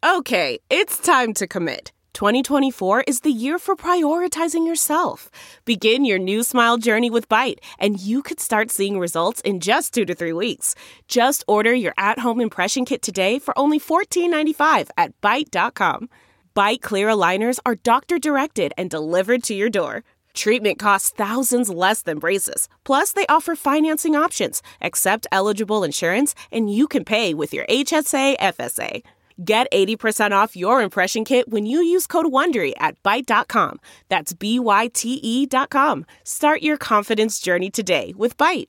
Okay, it's time to commit. 2024 is the year for prioritizing yourself. Begin your new smile journey with Byte, and you could start seeing results in just 2 to 3 weeks. Just order your at-home impression kit today for only $14.95 at Byte.com. Byte Clear aligners are doctor-directed and delivered to your door. Treatment costs thousands less than braces. Plus, they offer financing options, accept eligible insurance, and you can pay with your HSA FSA. Get 80% off your impression kit when you use code WONDERY at Byte.com. That's BYTE.com. Start your confidence journey today with Byte.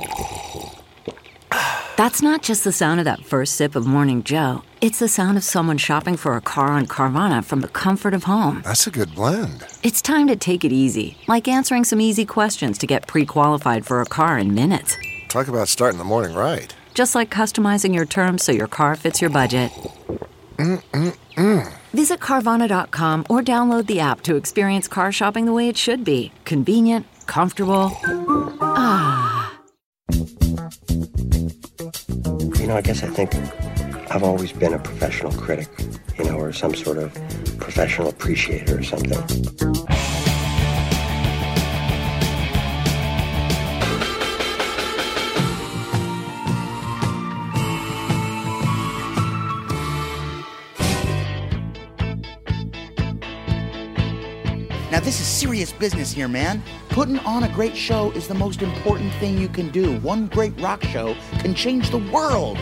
That's not just the sound of that first sip of Morning Joe. It's the sound of someone shopping for a car on Carvana from the comfort of home. That's a good blend. It's time to take it easy, like answering some easy questions to get pre-qualified for a car in minutes. Talk about starting the morning right. Just like customizing your terms so your car fits your budget. Visit Carvana.com or download the app to experience car shopping the way it should be. Convenient, comfortable. Ah. I guess I think I've always been a professional critic, or some sort of professional appreciator or something. Now, this is serious business here, man. Putting on a great show is the most important thing you can do. One great rock show can change the world.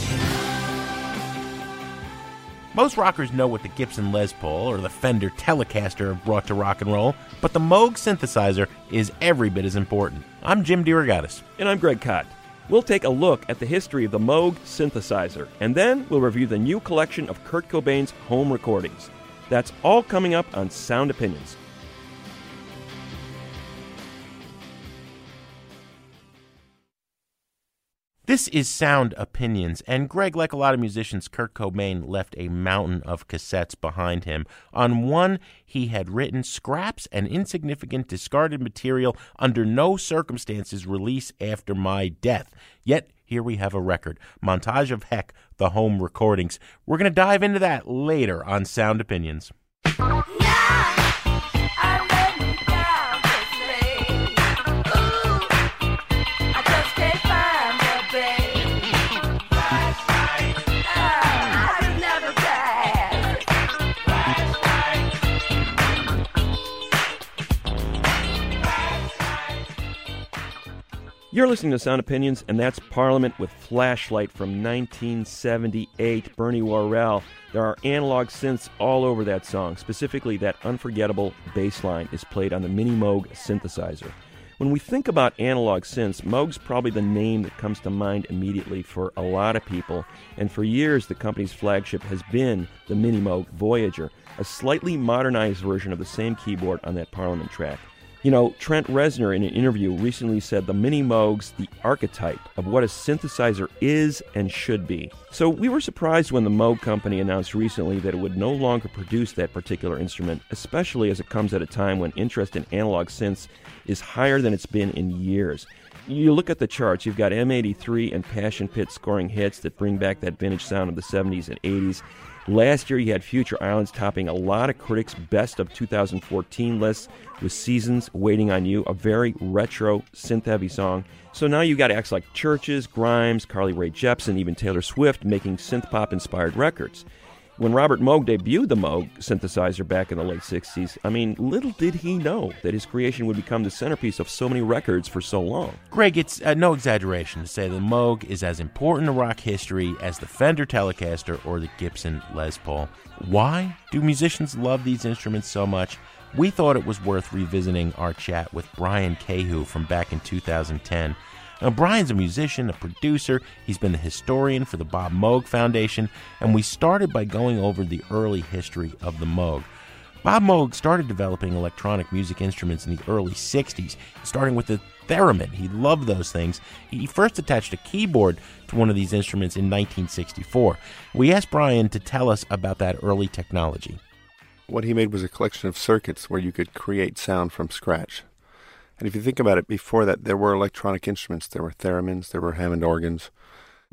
Most rockers know what the Gibson Les Paul or the Fender Telecaster have brought to rock and roll, but the Moog synthesizer is every bit as important. I'm Jim DeRogatis. And I'm Greg Kot. We'll take a look at the history of the Moog synthesizer, and then we'll review the new collection of Kurt Cobain's home recordings. That's all coming up on Sound Opinions. This is Sound Opinions, and Greg, like a lot of musicians, Kurt Cobain left a mountain of cassettes behind him. On one, he had written, "Scraps and insignificant discarded material under no circumstances release after my death." Yet, here we have a record, Montage of Heck, the home recordings. We're going to dive into that later on Sound Opinions. You're listening to Sound Opinions, and that's Parliament with Flashlight from 1978, Bernie Worrell. There are analog synths all over that song. Specifically, that unforgettable bass line is played on the Mini Moog synthesizer. When we think about analog synths, Moog's probably the name that comes to mind immediately for a lot of people, and for years the company's flagship has been the Mini Moog Voyager, a slightly modernized version of the same keyboard on that Parliament track. Trent Reznor in an interview recently said the Mini Moog's the archetype of what a synthesizer is and should be. So we were surprised when the Moog company announced recently that it would no longer produce that particular instrument, especially as it comes at a time when interest in analog synths is higher than it's been in years. You look at the charts, you've got M83 and Passion Pit scoring hits that bring back that vintage sound of the 70s and 80s. Last year, you had Future Islands topping a lot of critics' best of 2014 lists with Seasons Waiting on You, a very retro, synth-heavy song. So now you got acts like Churches, Grimes, Carly Rae Jepsen, even Taylor Swift making synth-pop-inspired records. When Robert Moog debuted the Moog synthesizer back in the late 60s, little did he know that his creation would become the centerpiece of so many records for so long. Greg, it's no exaggeration to say the Moog is as important to rock history as the Fender Telecaster or the Gibson Les Paul. Why do musicians love these instruments so much? We thought it was worth revisiting our chat with Brian Cahoon from back in 2010. Now, Brian's a musician, a producer. He's been the historian for the Bob Moog Foundation, and we started by going over the early history of the Moog. Bob Moog started developing electronic music instruments in the early 60s, starting with the theremin. He loved those things. He first attached a keyboard to one of these instruments in 1964. We asked Brian to tell us about that early technology. What he made was a collection of circuits where you could create sound from scratch. And if you think about it, before that, there were electronic instruments. There were theremins, there were Hammond organs.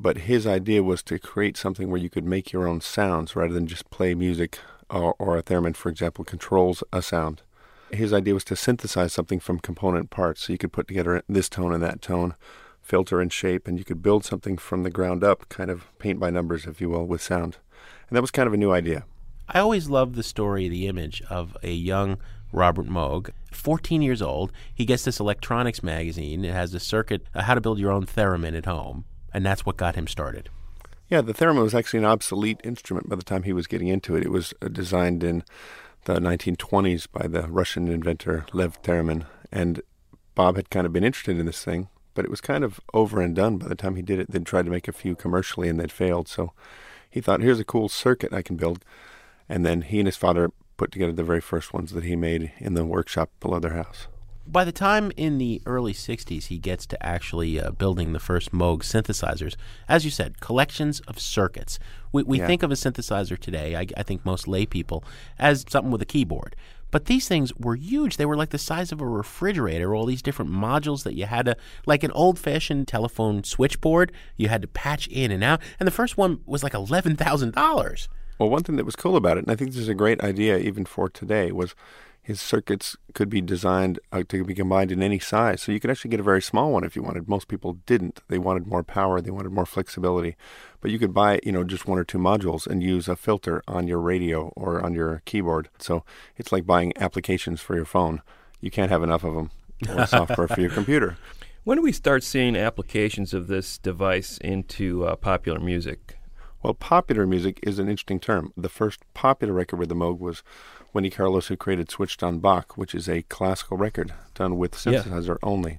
but his idea was to create something where you could make your own sounds rather than just play music, or a theremin, for example, controls a sound. His idea was to synthesize something from component parts, so you could put together this tone and that tone, filter and shape, and you could build something from the ground up, kind of paint by numbers, if you will, with sound. And that was kind of a new idea. I always loved the story, the image of a young Robert Moog, 14 years old. He gets this electronics magazine. It has a circuit, how to build your own theremin at home, and that's what got him started. Yeah, the theremin was actually an obsolete instrument by the time he was getting into it. It was designed in the 1920s by the Russian inventor Lev Theremin, and Bob had kind of been interested in this thing, but it was kind of over and done by the time he did it. They'd tried to make a few commercially, and they'd failed, so he thought, here's a cool circuit I can build. And then he and his father put together the very first ones that he made in the workshop below their house. By the time in the early 60s he gets to actually building the first Moog synthesizers, as you said, collections of circuits. We think of a synthesizer today, I think most lay people, as something with a keyboard. But these things were huge. They were like the size of a refrigerator, all these different modules that you had to, like an old-fashioned telephone switchboard, you had to patch in and out. And the first one was like $11,000. Well, one thing that was cool about it, and I think this is a great idea even for today, was his circuits could be designed to be combined in any size. So you could actually get a very small one if you wanted. Most people didn't. They wanted more power. They wanted more flexibility. But you could buy, just one or two modules and use a filter on your radio or on your keyboard. So it's like buying applications for your phone. You can't have enough of them, or software for your computer. When do we start seeing applications of this device into popular music? Well, popular music is an interesting term. The first popular record with the Moog was Wendy Carlos, who created Switched on Bach, which is a classical record done with synthesizer only.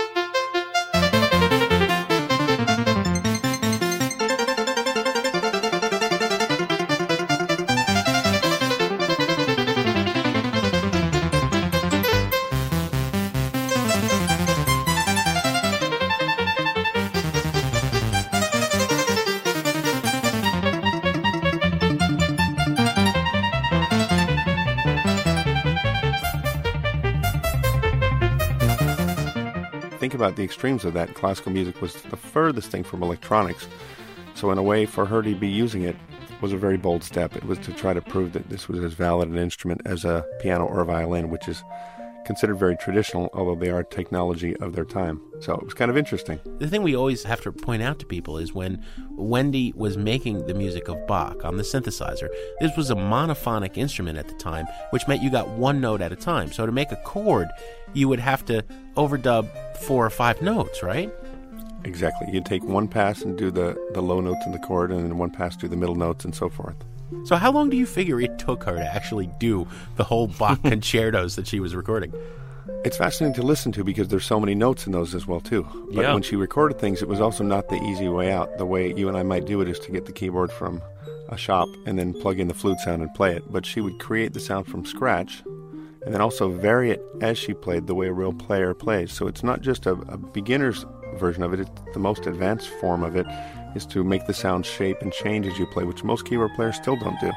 Think about the extremes of that. Classical music was the furthest thing from electronics. So in a way, for her to be using it was a very bold step. It was to try to prove that this was as valid an instrument as a piano or a violin, which is considered very traditional, although they are technology of their time. So it was kind of interesting. The thing we always have to point out to people is when Wendy was making the music of Bach on the synthesizer, this was a monophonic instrument at the time, which meant you got one note at a time. So to make a chord, you would have to overdub 4 or 5 notes, right? Exactly. You'd take one pass and do the low notes in the chord, and then one pass do the middle notes, and so forth. So how long do you figure it took her to actually do the whole Bach concertos that she was recording? It's fascinating to listen to because there's so many notes in those as well, too. But when she recorded things, it was also not the easy way out. The way you and I might do it is to get the keyboard from a shop and then plug in the flute sound and play it. But she would create the sound from scratch and then also vary it as she played the way a real player plays. So it's not just a beginner's version of it. It's the most advanced form of it is to make the sound shape and change as you play, which most keyboard players still don't do.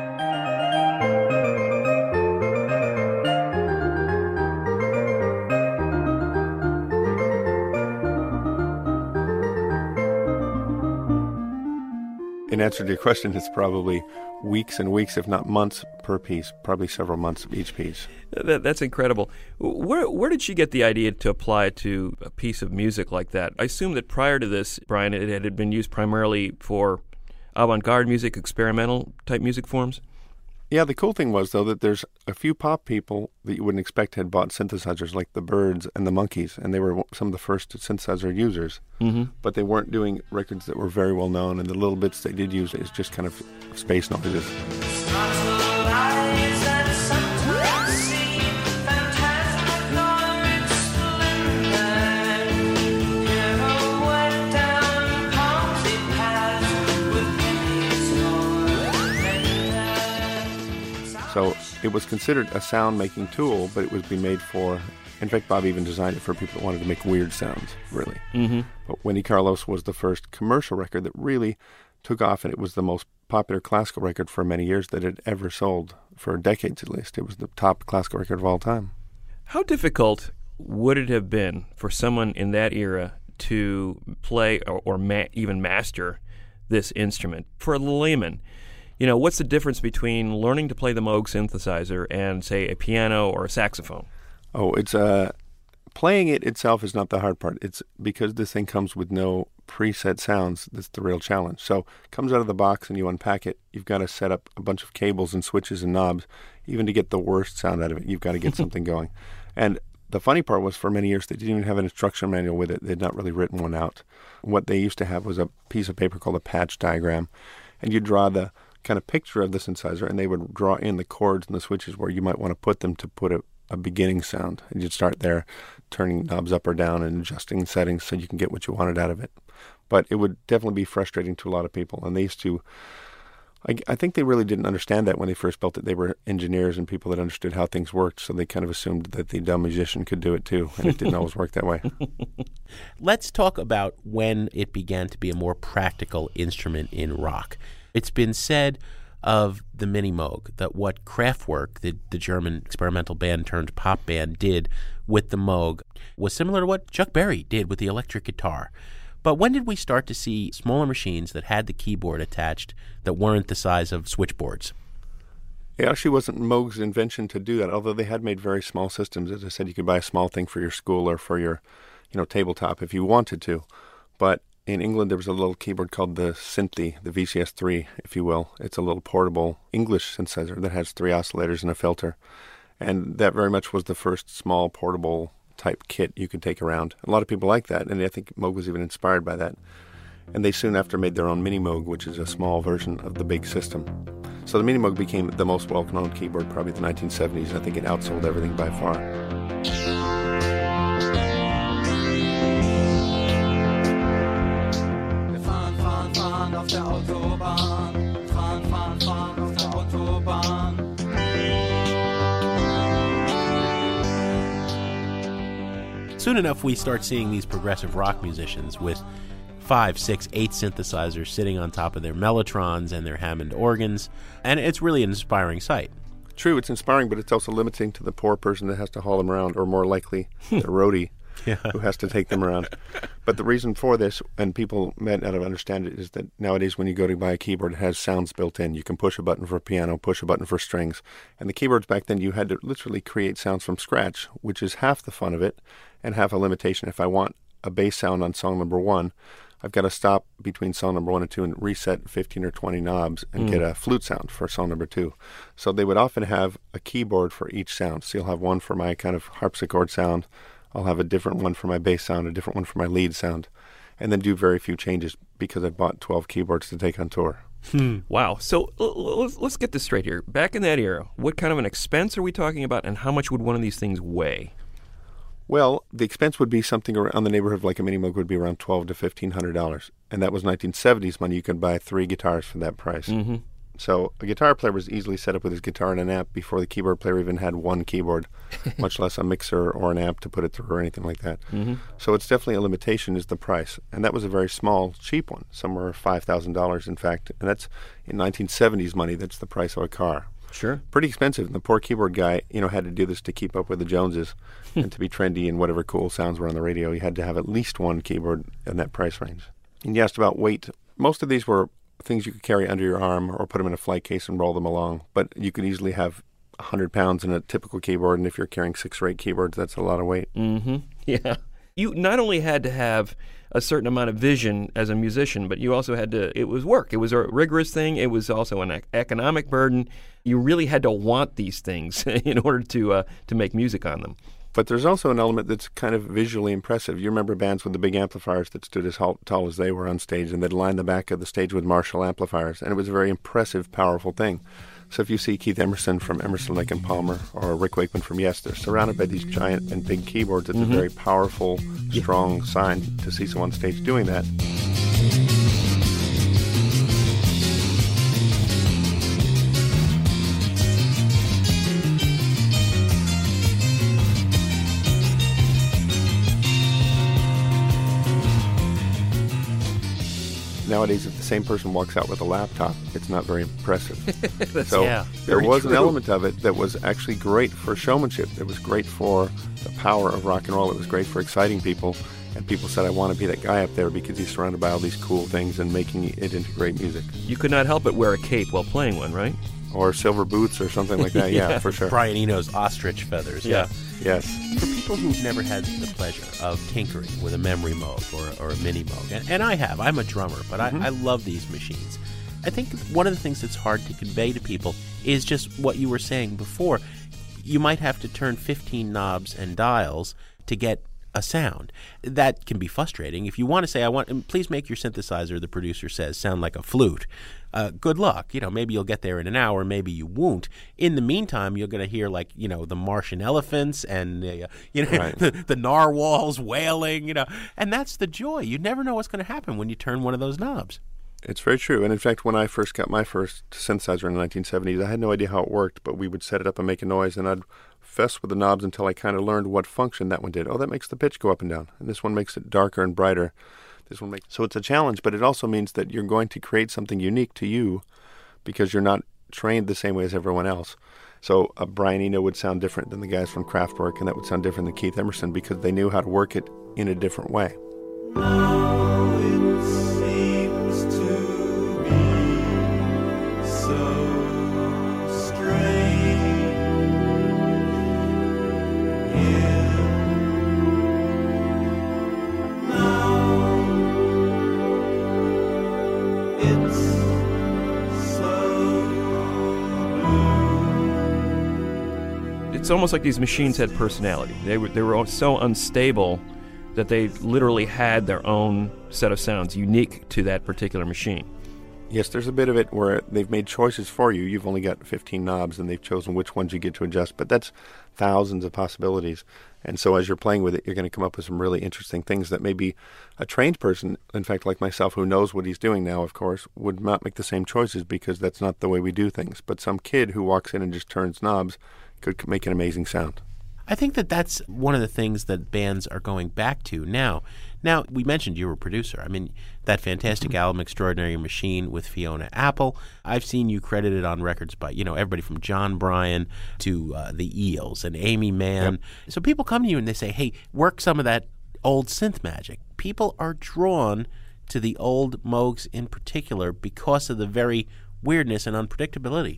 In answer to your question, it's probably weeks and weeks, if not months per piece, probably several months each piece. That's incredible. Where did she get the idea to apply it to a piece of music like that? I assume that prior to this, Brian, it had been used primarily for avant-garde music, experimental type music forms? Yeah, the cool thing was, though, that there's a few pop people that you wouldn't expect had bought synthesizers, like the Byrds and the Monkees, and they were some of the first synthesizer users. Mm-hmm. But they weren't doing records that were very well known, and the little bits they did use is just kind of space noises. So it was considered a sound-making tool, but it was being made for, in fact, Bob even designed it for people that wanted to make weird sounds, really. Mm-hmm. But Wendy Carlos was the first commercial record that really took off, and it was the most popular classical record for many years that it ever sold, for decades at least. It was the top classical record of all time. How difficult would it have been for someone in that era to play or even master this instrument? For a layman, what's the difference between learning to play the Moog synthesizer and, say, a piano or a saxophone? Oh, it's playing it itself is not the hard part. It's because this thing comes with no preset sounds that's the real challenge. So it comes out of the box and you unpack it. You've got to set up a bunch of cables and switches and knobs. Even to get the worst sound out of it, you've got to get something going. And the funny part was, for many years, they didn't even have an instruction manual with it. They'd not really written one out. What they used to have was a piece of paper called a patch diagram, and you'd draw the kind of picture of the synthesizer, and they would draw in the chords and the switches where you might want to put them to put a beginning sound. And you'd start there, turning knobs up or down and adjusting settings so you can get what you wanted out of it. But it would definitely be frustrating to a lot of people, and they used to... I think they really didn't understand that when they first built it. They were engineers and people that understood how things worked, so they kind of assumed that the dumb musician could do it too, and it didn't always work that way. Let's talk about when it began to be a more practical instrument in rock. It's been said of the Mini Moog that what Kraftwerk, the German experimental band turned pop band, did with the Moog was similar to what Chuck Berry did with the electric guitar. But when did we start to see smaller machines that had the keyboard attached that weren't the size of switchboards? It actually wasn't Moog's invention to do that, although they had made very small systems. As I said, you could buy a small thing for your school or for your tabletop if you wanted to. But in England, there was a little keyboard called the Synthi, the VCS3, if you will. It's a little portable English synthesizer that has 3 oscillators and a filter. And that very much was the first small portable type kit you could take around. A lot of people like that, and I think Moog was even inspired by that. And they soon after made their own Mini Moog, which is a small version of the big system. So the Mini Moog became the most well-known keyboard probably in the 1970s. I think it outsold everything by far. Soon enough, we start seeing these progressive rock musicians with 5, 6, 8 synthesizers sitting on top of their Mellotrons and their Hammond organs, and it's really an inspiring sight. True, it's inspiring, but it's also limiting to the poor person that has to haul them around, or more likely, the roadie who has to take them around. But the reason for this, and people might not understand it, is that nowadays when you go to buy a keyboard, it has sounds built in. You can push a button for piano, push a button for strings. And the keyboards back then, you had to literally create sounds from scratch, which is half the fun of it and half a limitation. If I want a bass sound on song number 1, I've got to stop between song number 1 and 2 and reset 15 or 20 knobs and get a flute sound for song number 2. So they would often have a keyboard for each sound. So you'll have one for my kind of harpsichord sound. I'll have a different one for my bass sound, a different one for my lead sound, and then do very few changes because I bought 12 keyboards to take on tour. Wow. So let's get this straight here. Back in that era, what kind of an expense are we talking about, and how much would one of these things weigh? Well, the expense would be something around the neighborhood of like a Mini Moog would be around $1,200 to $1,500, and that was 1970s money. You could buy 3 guitars for that price. Mm-hmm. So a guitar player was easily set up with his guitar and an amp before the keyboard player even had one keyboard, much less a mixer or an amp to put it through or anything like that. Mm-hmm. So it's definitely a limitation is the price. And that was a very small, cheap one, somewhere $5,000 in fact. And that's in 1970s money, that's the price of a car. Sure. Pretty expensive. And the poor keyboard guy, had to do this to keep up with the Joneses and to be trendy and whatever cool sounds were on the radio. He had to have at least one keyboard in that price range. And you asked about weight. Most of these were things you could carry under your arm or put them in a flight case and roll them along. But you could easily have 100 pounds in a typical keyboard, and if you're carrying 6 or 8 keyboards, that's a lot of weight. Mm-hmm. Yeah. You not only had to have a certain amount of vision as a musician, but you also had to, it was work. It was a rigorous thing. It was also an economic burden. You really had to want these things in order to make music on them. But there's also an element that's kind of visually impressive. You remember bands with the big amplifiers that stood as tall as they were on stage, and they'd line the back of the stage with Marshall amplifiers, and it was a very impressive, powerful thing. So if you see Keith Emerson from Emerson, Lake and Palmer or Rick Wakeman from Yes, they're surrounded by these giant and big keyboards. It's a very powerful, strong sign to see someone on stage doing that. Nowadays, if the same person walks out with a laptop, it's not very impressive. There was an element of it that was actually great for showmanship. It was great for the power of rock and roll. It was great for exciting people. And people said, I want to be that guy up there because he's surrounded by all these cool things and making it into great music. You could not help but wear a cape while playing one, right? Or silver boots or something like that. Yeah, for sure. Brian Eno's ostrich feathers. Yeah. Yes. For people who've never had the pleasure of tinkering with a memory Moog or a mini Moog, and I have, I'm a drummer, but I love these machines. I think one of the things that's hard to convey to people is just what you were saying before. You might have to turn 15 knobs and dials to get a sound. That can be frustrating. If you want to say, please make your synthesizer, the producer says, sound like a flute. Good luck. Maybe you'll get there in an hour, maybe you won't. In the meantime, you're going to hear the Martian elephants and right. the narwhals wailing, and that's the joy. You never know what's going to happen when you turn one of those knobs. It's very true. And in fact, when I first got my first synthesizer in the 1970s, I had no idea how it worked, but we would set it up and make a noise, and I'd fess with the knobs until I kind of learned what function that one did. Oh, that makes the pitch go up and down, and this one makes it darker and brighter. So it's a challenge, but it also means that you're going to create something unique to you because you're not trained the same way as everyone else. So Brian Eno would sound different than the guys from Kraftwerk, and that would sound different than Keith Emerson because they knew how to work it in a different way. It's almost like these machines had personality. They were so unstable that they literally had their own set of sounds unique to that particular machine. Yes, there's a bit of it where they've made choices for you. You've only got 15 knobs, and they've chosen which ones you get to adjust. But that's thousands of possibilities. And so as you're playing with it, you're going to come up with some really interesting things that maybe a trained person, in fact, like myself, who knows what he's doing now, of course, would not make the same choices because that's not the way we do things. But some kid who walks in and just turns knobs could make an amazing sound. I think that's one of the things that bands are going back to now. Now, we mentioned you were a producer. I mean, that fantastic album, Extraordinary Machine with Fiona Apple. I've seen you credited on records by, everybody from John Bryan to the Eels and Amy Mann. Yep. So people come to you and they say, hey, work some of that old synth magic. People are drawn to the old Moogs in particular because of the very weirdness and unpredictability.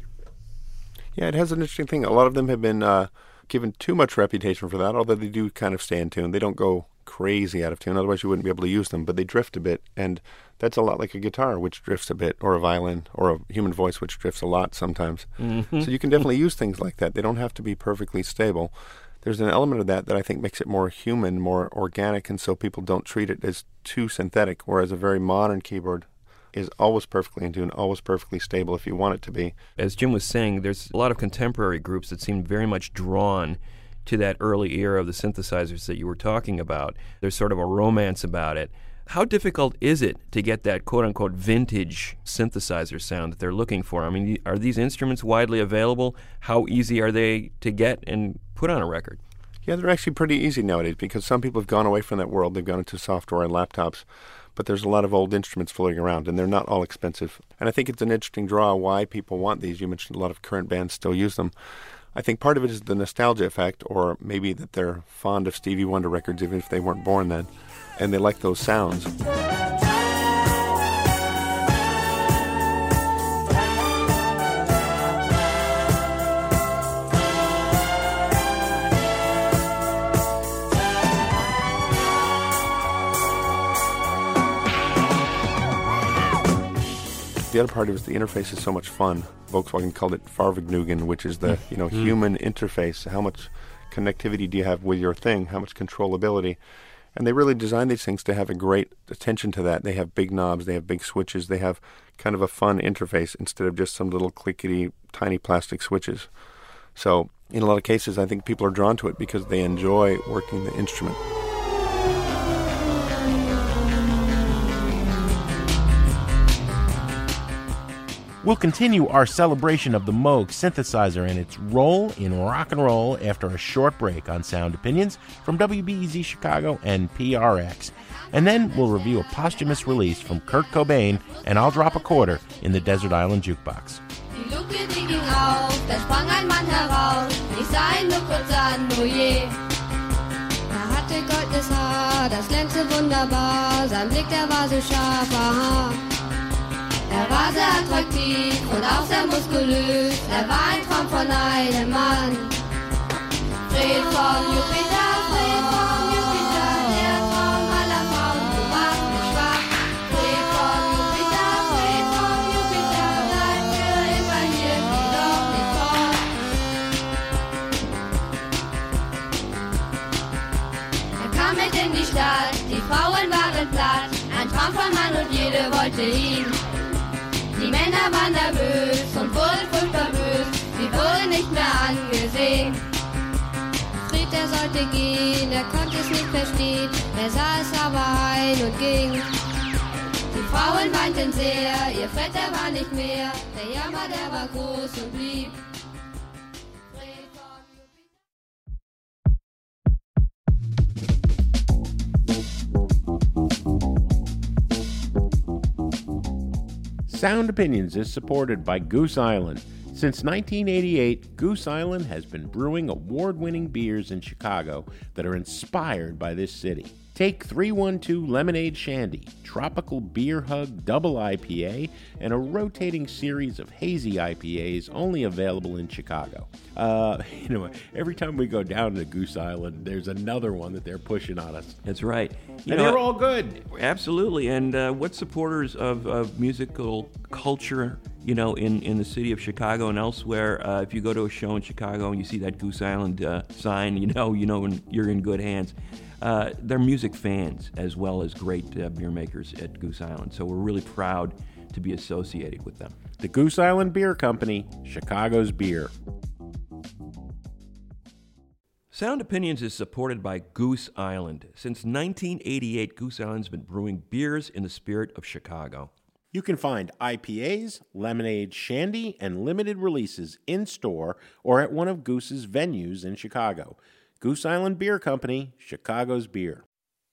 Yeah, it has an interesting thing. A lot of them have been given too much reputation for that, although they do kind of stay in tune. They don't go crazy out of tune, otherwise you wouldn't be able to use them, but they drift a bit, and that's a lot like a guitar, which drifts a bit, or a violin, or a human voice, which drifts a lot sometimes. Mm-hmm. So you can definitely use things like that. They don't have to be perfectly stable. There's an element of that I think makes it more human, more organic, and so people don't treat it as too synthetic, whereas a very modern keyboard is always perfectly in tune, always perfectly stable if you want it to be. As Jim was saying, there's a lot of contemporary groups that seem very much drawn to that early era of the synthesizers that you were talking about. There's sort of a romance about it. How difficult is it to get that quote-unquote vintage synthesizer sound that they're looking for? I mean, are these instruments widely available? How easy are they to get and put on a record? Yeah, they're actually pretty easy nowadays because some people have gone away from that world. They've gone into software and laptops. But there's a lot of old instruments floating around, and they're not all expensive. And I think it's an interesting draw why people want these. You mentioned a lot of current bands still use them. I think part of it is the nostalgia effect, or maybe that they're fond of Stevie Wonder records, even if they weren't born then, and they like those sounds. The other part was the interface is so much fun. Volkswagen called it Farvergnügen, which is the human interface. How much connectivity do you have with your thing? How much controllability? And they really designed these things to have a great attention to that. They have big knobs, they have big switches, they have kind of a fun interface instead of just some little clickety tiny plastic switches. So in a lot of cases, I think people are drawn to it because they enjoy working the instrument. We'll continue our celebration of the Moog synthesizer and its role in rock and roll after a short break on Sound Opinions from WBEZ Chicago and PRX. And then we'll review a posthumous release from Kurt Cobain and I'll Drop a Quarter in the Desert Island Jukebox. Die Luke, die ging auf, da sprang ein Mann heraus, ich sah ihn nur kurz an, oh je. Er hatte hatte goldenes Haar, das glänzte wunderbar, sein Blick, der war so scharf, aha. Er war sehr attraktiv und auch sehr muskulös, er war ein Traum von einem Mann. Fred vom Jupiter, der Traum aller Frauen, du machst mich schwach. Fred vom Jupiter, bleib für immer hier, geh doch nicht fort. Er kam mit in die Stadt, die Frauen waren platt, ein Traum von Mann und jede wollte ihn. Die Männer waren nervös und wurden furchtbar bös, sie wurden nicht mehr angesehen. Fried, der sollte gehen, er konnte es nicht verstehen, er sah es aber ein und ging. Die Frauen weinten sehr, ihr Vetter war nicht mehr, der Jammer, der war groß und blieb. Sound Opinions is supported by Goose Island. Since 1988, Goose Island has been brewing award-winning beers in Chicago that are inspired by this city. Take 312 Lemonade Shandy, Tropical Beer Hug Double IPA, and a rotating series of hazy IPAs only available in Chicago. Every time we go down to Goose Island, there's another one that they're pushing on us. That's right. And they're all good. Absolutely. And what supporters of musical culture, in the city of Chicago and elsewhere, if you go to a show in Chicago and you see that Goose Island sign, you know when you're in good hands. They're music fans as well as great beer makers at Goose Island. So we're really proud to be associated with them. The Goose Island Beer Company, Chicago's beer. Sound Opinions is supported by Goose Island. Since 1988, Goose Island's been brewing beers in the spirit of Chicago. You can find IPAs, lemonade, shandy, and limited releases in-store or at one of Goose's venues in Chicago. Goose Island Beer Company, Chicago's beer.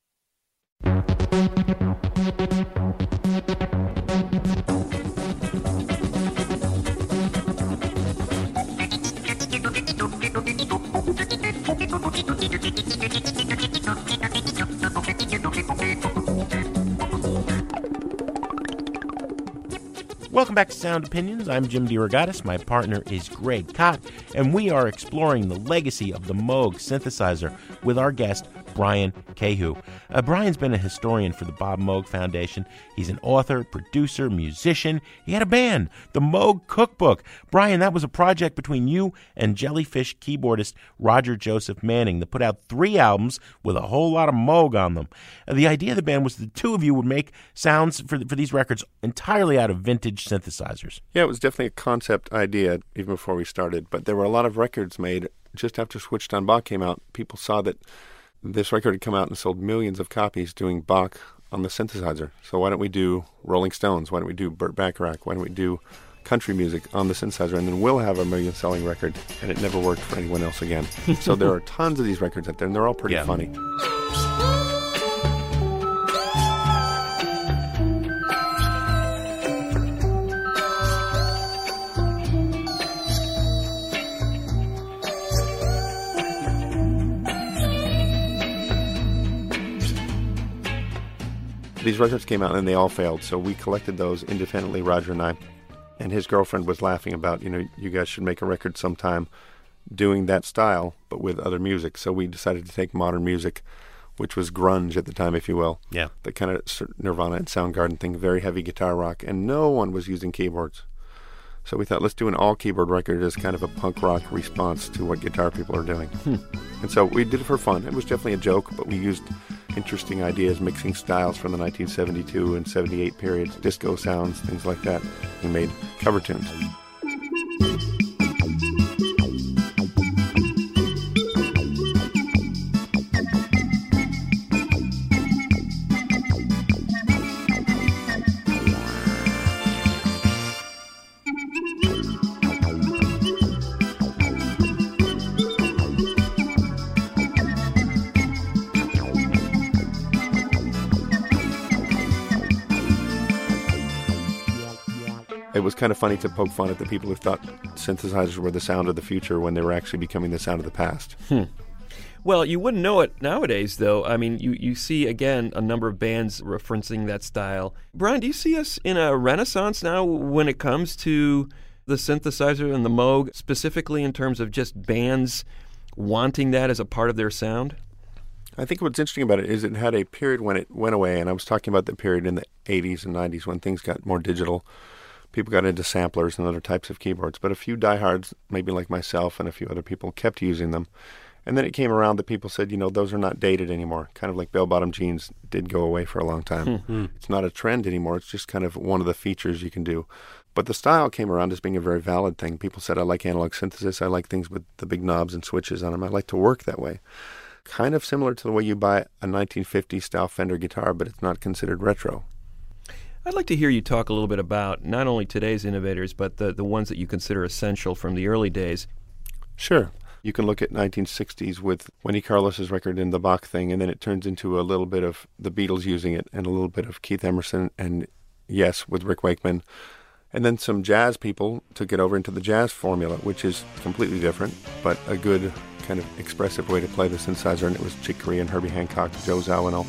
Welcome back to Sound Opinions. I'm Jim DeRogatis. My partner is Greg Kot, and we are exploring the legacy of the Moog synthesizer with our guest, Brian Cahoon. Brian's been a historian for the Bob Moog Foundation. He's an author, producer, musician. He had a band, the Moog Cookbook. Brian, that was a project between you and Jellyfish keyboardist Roger Joseph Manning that put out 3 albums with a whole lot of Moog on them. The idea of the band was the two of you would make sounds for these records entirely out of vintage synthesizers. Yeah, it was definitely a concept idea even before we started, but there were a lot of records made. Just after Switched on Bach came out, people saw that this record had come out and sold millions of copies doing Bach on the synthesizer. So why don't we do Rolling Stones? Why don't we do Burt Bacharach? Why don't we do country music on the synthesizer? And then we'll have a million-selling record, and it never worked for anyone else again. So there are tons of these records out there, and they're all pretty funny. These records came out and they all failed, so we collected those independently, Roger and I. And his girlfriend was laughing about, you guys should make a record sometime doing that style, but with other music. So we decided to take modern music, which was grunge at the time, if you will. Yeah. The kind of Nirvana and Soundgarden thing, very heavy guitar rock, and no one was using keyboards. So we thought, let's do an all-keyboard record as kind of a punk rock response to what guitar people are doing. And so we did it for fun. It was definitely a joke, but we used interesting ideas, mixing styles from the 1972 and 78 periods, disco sounds, things like that. We made cover tunes. It was kind of funny to poke fun at the people who thought synthesizers were the sound of the future when they were actually becoming the sound of the past. Well, you wouldn't know it nowadays, though. I mean, you see, again, a number of bands referencing that style. Brian, do you see us in a renaissance now when it comes to the synthesizer and the Moog, specifically in terms of just bands wanting that as a part of their sound? I think what's interesting about it is it had a period when it went away, and I was talking about the period in the 80s and 90s when things got more digital. People got into samplers and other types of keyboards, but a few diehards, maybe like myself and a few other people, kept using them. And then it came around that people said, those are not dated anymore. Kind of like bell-bottom jeans did go away for a long time. It's not a trend anymore. It's just kind of one of the features you can do. But the style came around as being a very valid thing. People said, I like analog synthesis. I like things with the big knobs and switches on them. I like to work that way. Kind of similar to the way you buy a 1950s style Fender guitar, but it's not considered retro. I'd like to hear you talk a little bit about not only today's innovators, but the ones that you consider essential from the early days. Sure. You can look at 1960s with Wendy Carlos's record in the Bach thing, and then it turns into a little bit of the Beatles using it and a little bit of Keith Emerson and, yes, with Rick Wakeman. And then some jazz people took it over into the jazz formula, which is completely different, but a good kind of expressive way to play the synthesizer, and it was Chick Corea and Herbie Hancock, Joe Zawinul.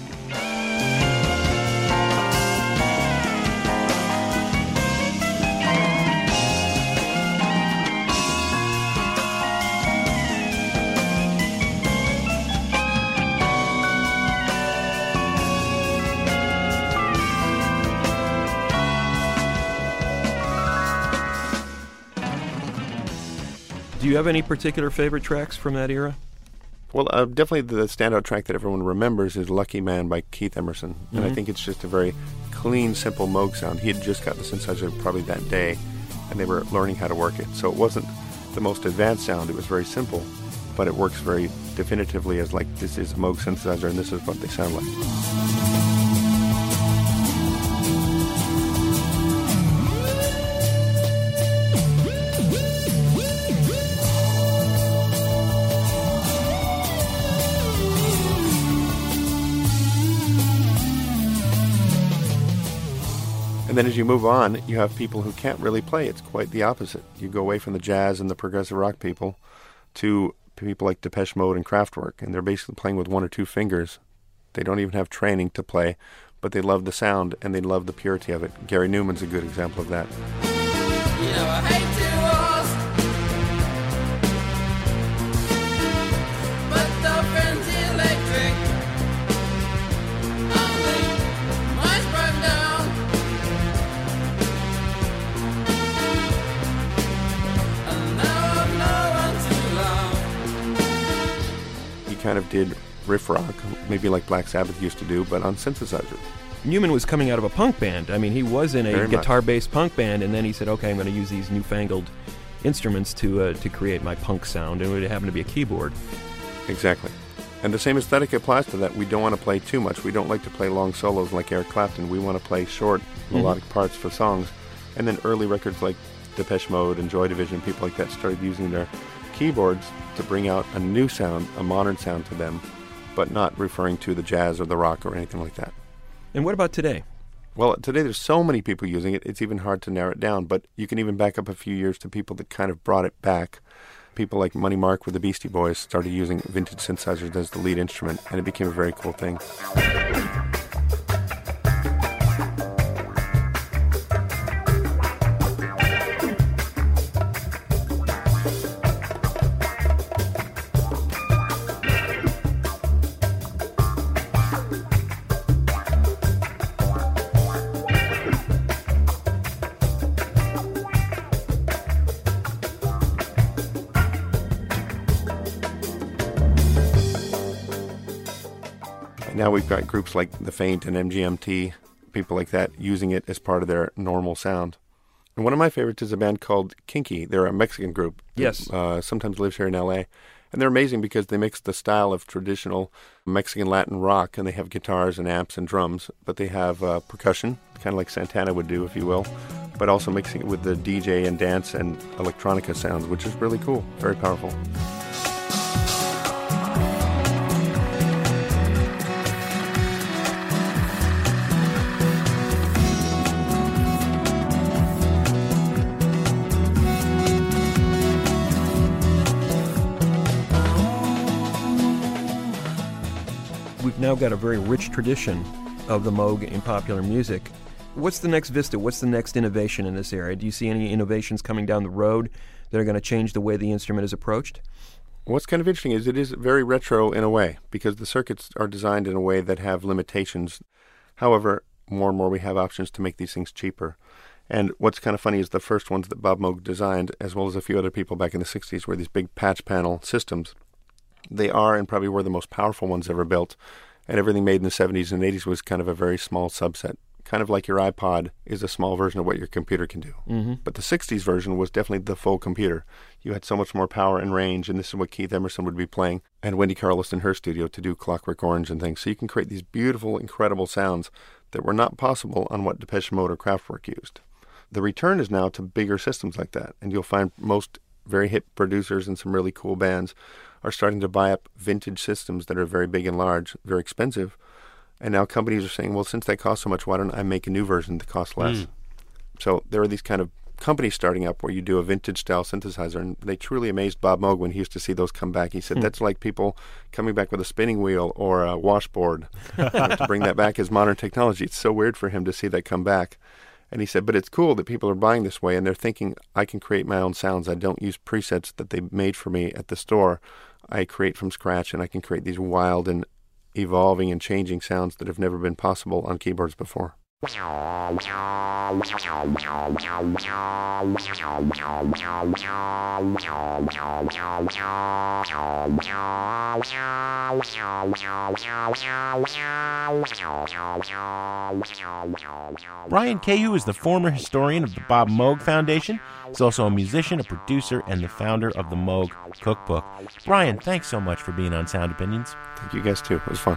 Do you have any particular favorite tracks from that era? Well, definitely the standout track that everyone remembers is Lucky Man by Keith Emerson. And I think it's just a very clean, simple Moog sound. He had just got the synthesizer probably that day, and they were learning how to work it. So it wasn't the most advanced sound. It was very simple, but it works very definitively as like, this is a Moog synthesizer, and this is what they sound like. And then as you move on, you have people who can't really play. It's quite the opposite. You go away from the jazz and the progressive rock people to people like Depeche Mode and Kraftwerk, and they're basically playing with one or two fingers. They don't even have training to play, but they love the sound and they love the purity of it. Gary Newman's a good example of that. I hate to ask, but the friend's electric. Only mine's broke down. And now I've no one to love. He kind of did riff rock, maybe like Black Sabbath used to do, but on synthesizers. Newman was coming out of a punk band. I mean, he was in a guitar-based punk band, and then he said, okay, I'm going to use these newfangled instruments to create my punk sound, and it happened to be a keyboard. Exactly. And the same aesthetic applies to that. We don't want to play too much. We don't like to play long solos like Eric Clapton. We want to play short, melodic parts for songs. And then early records like Depeche Mode and Joy Division, people like that started using their keyboards to bring out a new sound, a modern sound to them, but not referring to the jazz or the rock or anything like that. And what about today? Well, today there's so many people using it, it's even hard to narrow it down. But you can even back up a few years to people that kind of brought it back. People like Money Mark with the Beastie Boys started using vintage synthesizers as the lead instrument, and it became a very cool thing. Now we've got groups like The Faint and MGMT, people like that, using it as part of their normal sound. And one of my favorites is a band called Kinky. They're a Mexican group. Yes. Sometimes lives here in L.A. And they're amazing because they mix the style of traditional Mexican Latin rock, and they have guitars and amps and drums, but they have percussion, kind of like Santana would do, if you will, but also mixing it with the DJ and dance and electronica sounds, which is really cool, very powerful. now got a very rich tradition of the Moog in popular music. What's the next vista? What's the next innovation in this area? Do you see any innovations coming down the road that are going to change the way the instrument is approached? What's kind of interesting is it is very retro in a way, because the circuits are designed in a way that have limitations. However, more and more we have options to make these things cheaper. And what's kind of funny is the first ones that Bob Moog designed, as well as a few other people back in the 60s, were these big patch panel systems. They are and probably were the most powerful ones ever built. And everything made in the 70s and 80s was kind of a very small subset. Kind of like your iPod is a small version of what your computer can do. Mm-hmm. But the 60s version was definitely the full computer. You had so much more power and range, and this is what Keith Emerson would be playing, and Wendy Carlos in her studio to do Clockwork Orange and things. So you can create these beautiful, incredible sounds that were not possible on what Depeche Mode or Kraftwerk used. The return is now to bigger systems like that, and you'll find most very hip producers and some really cool bands are starting to buy up vintage systems that are very big and large, very expensive. And now companies are saying, well, since they cost so much, why don't I make a new version that costs less? So there are these kind of companies starting up where you do a vintage-style synthesizer, and they truly amazed Bob Moog when he used to see those come back. He said, that's like people coming back with a spinning wheel or a washboard to bring that back as modern technology. It's so weird for him to see that come back. And he said, but it's cool that people are buying this way, and they're thinking, I can create my own sounds. I don't use presets that they made for me at the store. I create from scratch, and I can create these wild and evolving and changing sounds that have never been possible on keyboards before. Brian Cahew is the former historian of the Bob Moog Foundation. He's also a musician, a producer, and the founder of the Moog Cookbook. Brian, thanks so much for being on Sound Opinions. Thank you guys, too. It was fun.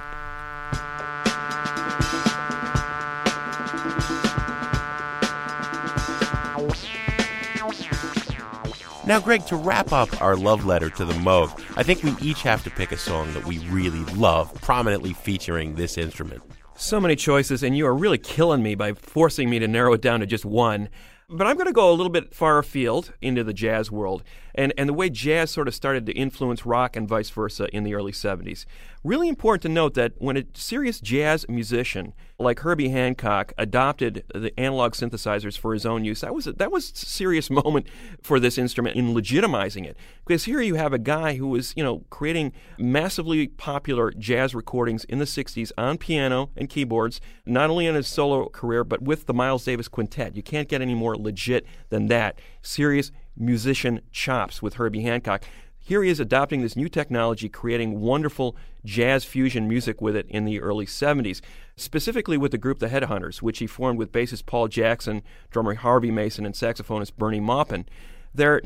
Now, Greg, to wrap up our love letter to the Moog, I think we each have to pick a song that we really love, prominently featuring this instrument. So many choices, and you are really killing me by forcing me to narrow it down to just one. But I'm going to go a little bit far afield into the jazz world, and the way jazz sort of started to influence rock and vice versa in the early 70s. Really important to note that when a serious jazz musician like Herbie Hancock adopted the analog synthesizers for his own use, that was a serious moment for this instrument in legitimizing it. Because here you have a guy who was, creating massively popular jazz recordings in the 60s on piano and keyboards, not only in his solo career, but with the Miles Davis Quintet. You can't get any more legit than that. Serious musician chops with Herbie Hancock. Here he is adopting this new technology, creating wonderful jazz fusion music with it in the early 70s, specifically with the group The Headhunters, which he formed with bassist Paul Jackson, drummer Harvey Mason, and saxophonist Bernie Maupin. Their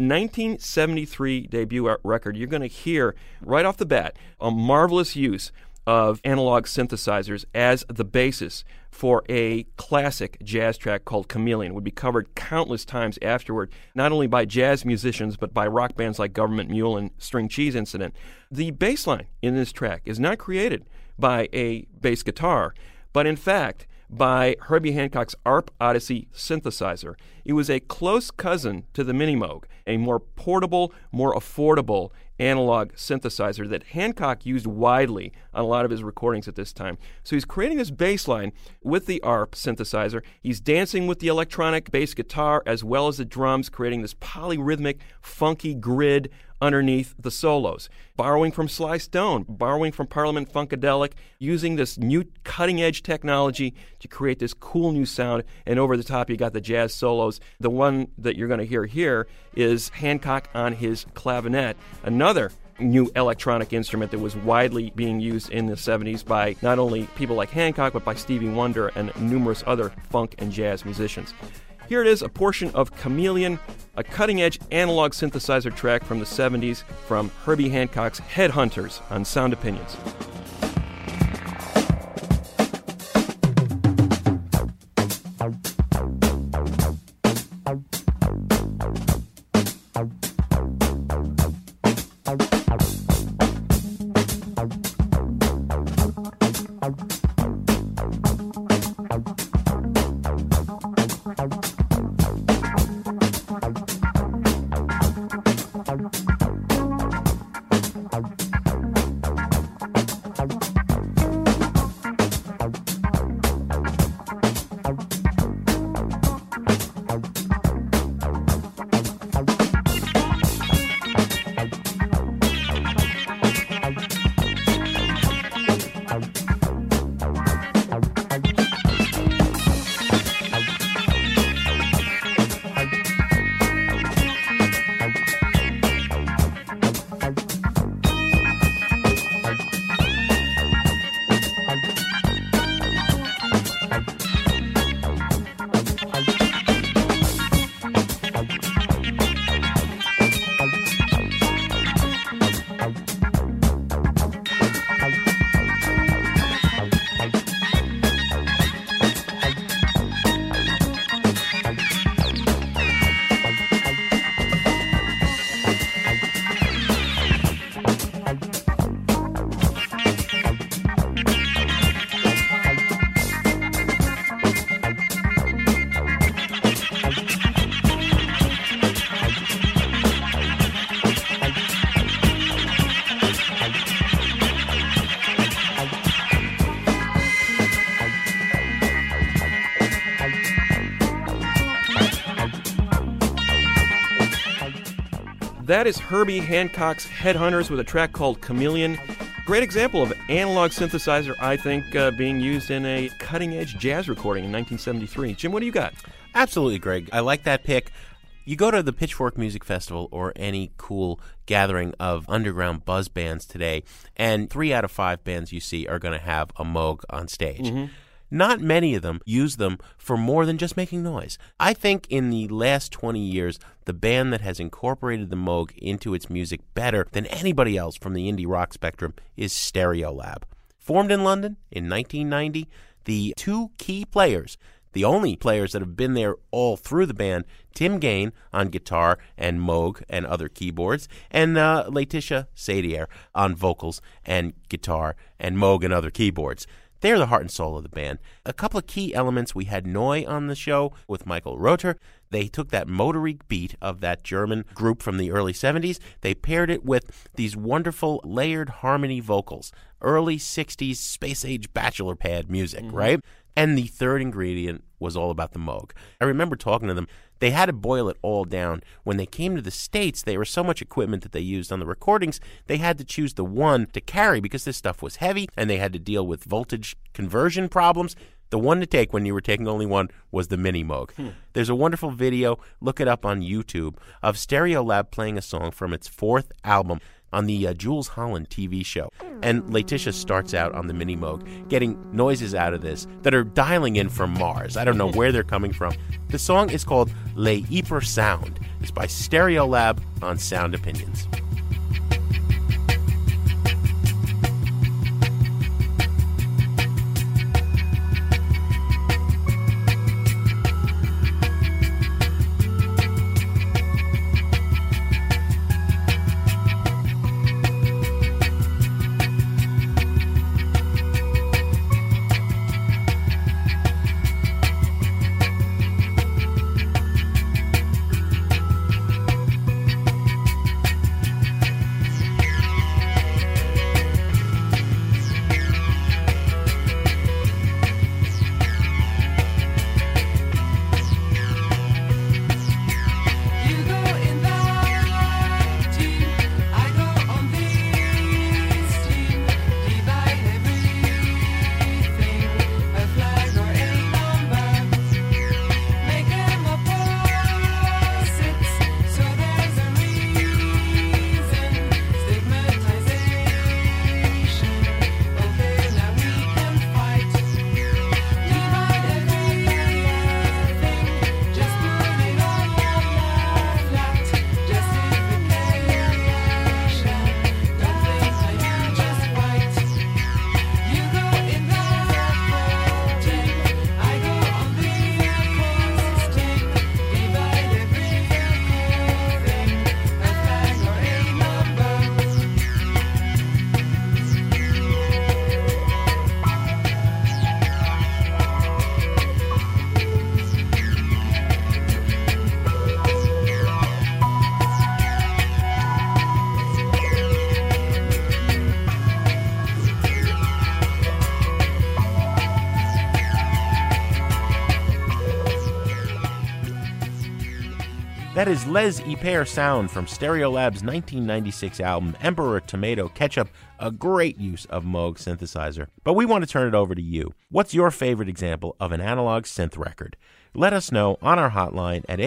1973 debut record, you're going to hear right off the bat a marvelous use of analog synthesizers as the basis for a classic jazz track called Chameleon. It would be covered countless times afterward, not only by jazz musicians, but by rock bands like Government Mule and String Cheese Incident. The bass line in this track is not created by a bass guitar, but in fact by Herbie Hancock's ARP Odyssey synthesizer. It was a close cousin to the Mini Moog, a more portable, more affordable analog synthesizer that Hancock used widely on a lot of his recordings at this time. So he's creating this bass line with the ARP synthesizer. He's dancing with the electronic bass guitar as well as the drums, creating this polyrhythmic, funky grid underneath the solos. Borrowing from Sly Stone, borrowing from Parliament Funkadelic, using this new cutting-edge technology to create this cool new sound. And over the top, you got the jazz solos. The one that you're going to hear here is Hancock on his clavinet, another new electronic instrument that was widely being used in the 70s by not only people like Hancock, but by Stevie Wonder and numerous other funk and jazz musicians. Here it is, a portion of Chameleon, a cutting-edge analog synthesizer track from the 70s from Herbie Hancock's Headhunters on Sound Opinions. That is Herbie Hancock's Headhunters with a track called Chameleon. Great example of analog synthesizer, I think, being used in a cutting-edge jazz recording in 1973. Jim, what do you got? Absolutely, Greg. I like that pick. You go to the Pitchfork Music Festival or any cool gathering of underground buzz bands today, and 3 out of 5 bands you see are going to have a Moog on stage. Mm-hmm. Not many of them use them for more than just making noise. I think in the last 20 years, the band that has incorporated the Moog into its music better than anybody else from the indie rock spectrum is Stereolab. Formed in London in 1990, the 2 key players, the only players that have been there all through the band, Tim Gain on guitar and Moog and other keyboards, and Laetitia Sadier on vocals and guitar and Moog and other keyboards. They're the heart and soul of the band. A couple of key elements. We had Neu on the show with Michael Rother. They took that motory beat of that German group from the early 70s. They paired it with these wonderful layered harmony vocals, early 60s space-age bachelor pad music, right? And the third ingredient was all about the Moog. I remember talking to them. They had to boil it all down. When they came to the States, there was so much equipment that they used on the recordings, they had to choose the one to carry because this stuff was heavy, and they had to deal with voltage conversion problems. The one to take when you were taking only one was the Mini Moog. There's a wonderful video, look it up on YouTube, of Stereolab playing a song from its 4th album on the Jules Holland TV show. And Laetitia starts out on the Mini Moog, getting noises out of this that are dialing in from Mars. I don't know where they're coming from. The song is called Les Hyper Sound. It's by Stereolab on Sound Opinions. That is Les Hyper Sound from Stereolab's 1996 album Emperor Tomato Ketchup, a great use of Moog synthesizer. But we want to turn it over to you. What's your favorite example of an analog synth record? Let us know on our hotline at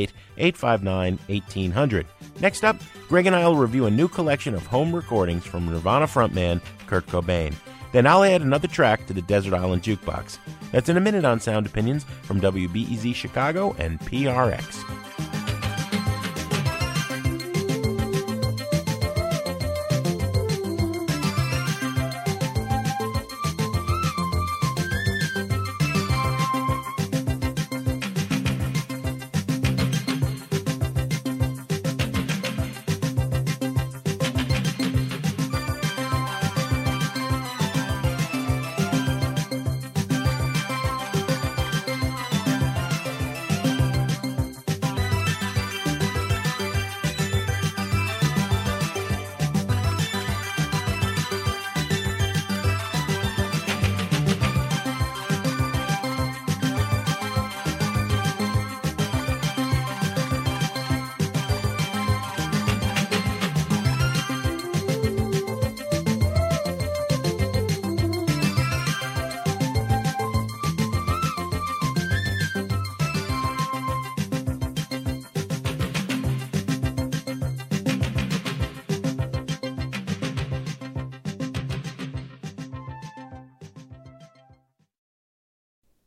888-859-1800. Next up, Greg and I will review a new collection of home recordings from Nirvana frontman Kurt Cobain. Then I'll add another track to the Desert Island Jukebox. That's in a minute on Sound Opinions from WBEZ Chicago and PRX.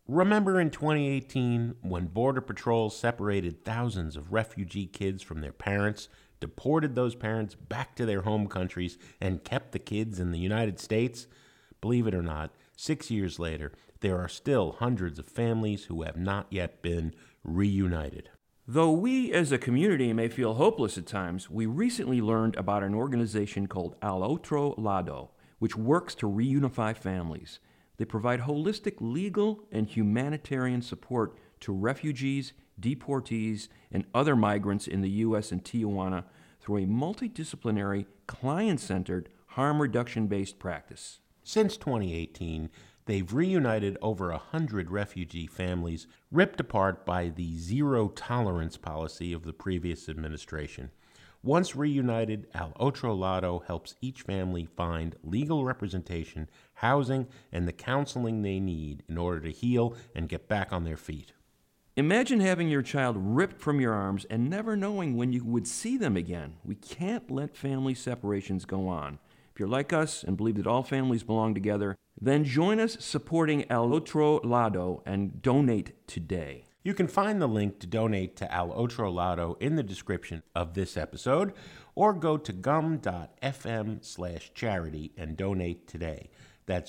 Remember in 2018 when Border Patrol separated thousands of refugee kids from their parents, deported those parents back to their home countries, and kept the kids in the United States? Believe it or not, 6 years later, there are still hundreds of families who have not yet been reunited. Though we as a community may feel hopeless at times, we recently learned about an organization called Al Otro Lado, which works to reunify families. They provide holistic legal and humanitarian support to refugees, deportees, and other migrants in the U.S. and Tijuana through a multidisciplinary, client-centered, harm reduction-based practice. Since 2018, they've reunited over 100 refugee families ripped apart by the zero-tolerance policy of the previous administration. Once reunited, Al Otro Lado helps each family find legal representation, housing, and the counseling they need in order to heal and get back on their feet. Imagine having your child ripped from your arms and never knowing when you would see them again. We can't let family separations go on. If you're like us and believe that all families belong together, then join us supporting Al Otro Lado and donate today. You can find the link to donate to Al Otro Lado in the description of this episode, or go to gum.fm/charity and donate today. That's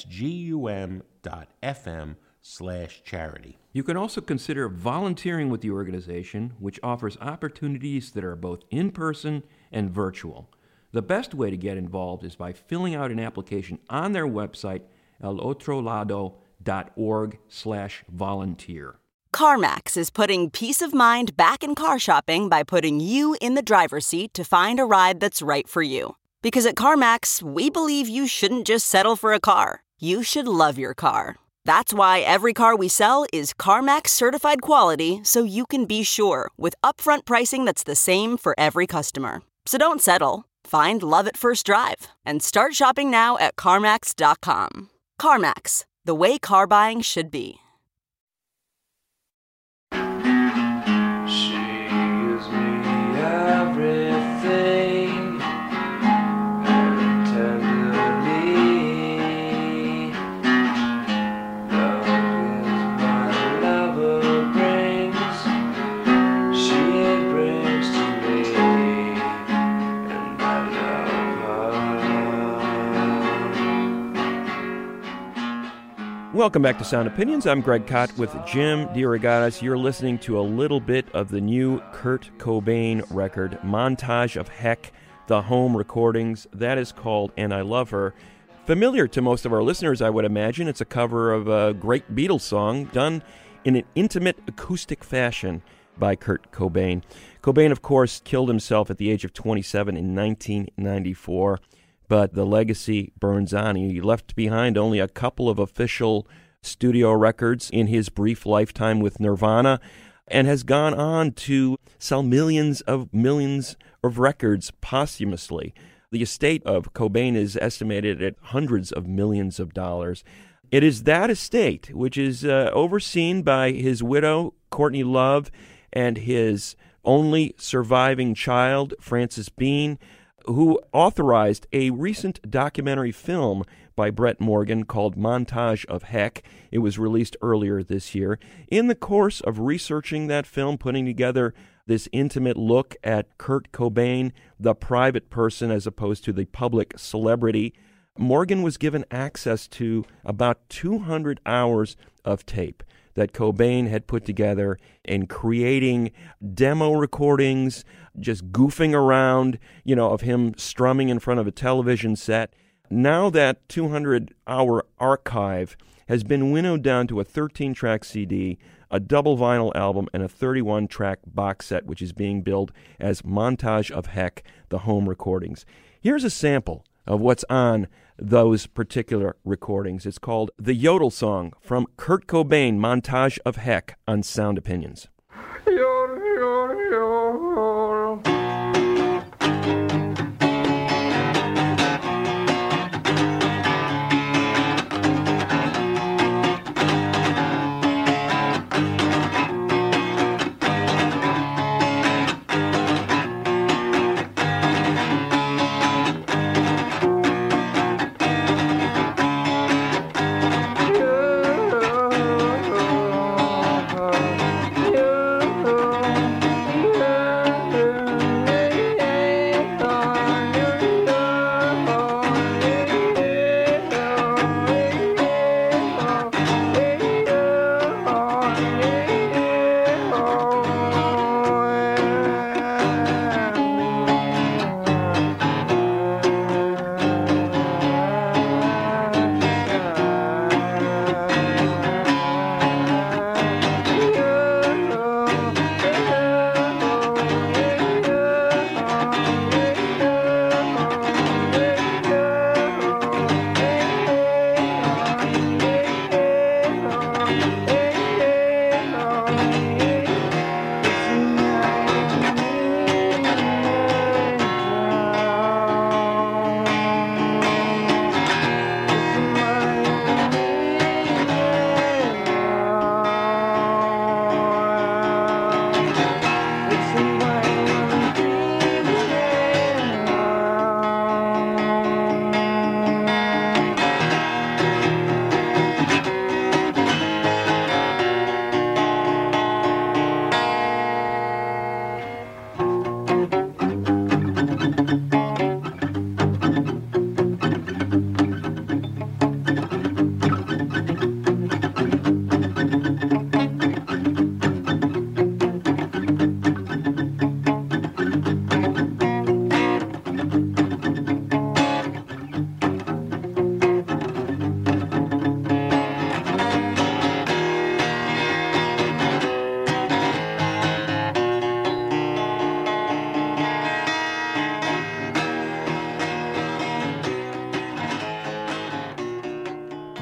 gum.fm/charity. You can also consider volunteering with the organization, which offers opportunities that are both in-person and virtual. The best way to get involved is by filling out an application on their website, alotrolado.org/volunteer. CarMax is putting peace of mind back in car shopping by putting you in the driver's seat to find a ride that's right for you. Because at CarMax, we believe you shouldn't just settle for a car. You should love your car. That's why every car we sell is CarMax certified quality, so you can be sure with upfront pricing that's the same for every customer. So don't settle. Find love at first drive and start shopping now at CarMax.com. CarMax, the way car buying should be. She gives me everything, and tenderly. Love is what lover brings. She brings to me, and I love her. Welcome back to Sound Opinions. I'm Greg Kot with Jim DeRogatis. You're listening to a little bit of the new Kurt Cobain record, Montage of Heck, the home recordings. That is called And I Love Her. Familiar to most of our listeners, I would imagine. It's a cover of a great Beatles song done in an intimate acoustic fashion by Kurt Cobain. Cobain, of course, killed himself at the age of 27 in 1994. But the legacy burns on. He left behind only a couple of official studio records in his brief lifetime with Nirvana, and has gone on to sell millions of records posthumously. The estate of Cobain is estimated at hundreds of millions of dollars. It is that estate which is overseen by his widow, Courtney Love, and his only surviving child, Frances Bean, who authorized a recent documentary film by Brett Morgen called Montage of Heck. It was released earlier this year. In the course of researching that film, putting together this intimate look at Kurt Cobain, the private person as opposed to the public celebrity, Morgan was given access to about 200 hours of tape that Cobain had put together in creating demo recordings, just goofing around, of him strumming in front of a television set. Now that 200-hour archive has been winnowed down to a 13-track CD, a double vinyl album, and a 31-track box set, which is being billed as Montage of Heck, the home recordings. Here's a sample of what's on those particular recordings. It's called The Yodel Song from Kurt Cobain, Montage of Heck on Sound Opinions. Yodel, yodel, yodel.